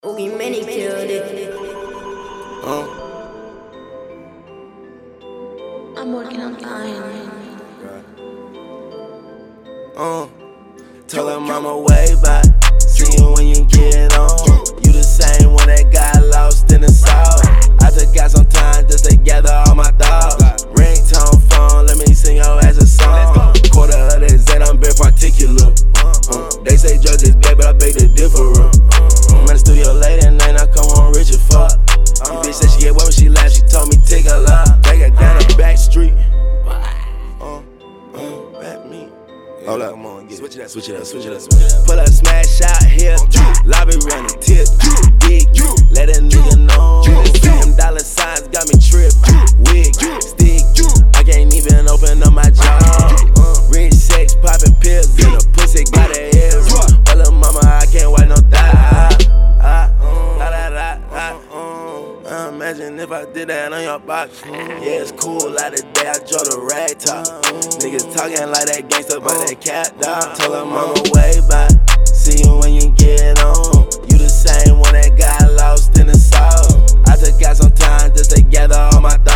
Oogie Many killed it. I'm working on dying. Tell her mama way back. See you when you get on. You the same one that got lost in the south. I just got some time just to gather all my thoughts. Ringtone phone, let me sing your ass a song. Quarter of that Zay, I'm very particular. They say judge is bad, but I beg to differ. I'm in the studio late at night, I come home rich as fuck. This bitch said she get wet when she laughed, she told me take a lot. Take her down the back street. Back me. Hold up, come on, switch it up. Pull up, smash out here. Lobby running, tip, big, let a nigga know. Them dollar signs got me tripped. Wig, stick, I can't even open up my jaw. Rich sex, popping pills, and the pussy got a head. Oh, little mama, I can't wipe no thigh. Imagine if I did that on your box. Yeah, it's cool, like the day I drove the rag top. Niggas talking like that gangsta, but they cat dog. Tell her mama way back. See you when you get on. You the same one that got lost in the south. I just got some time just to gather all my thoughts.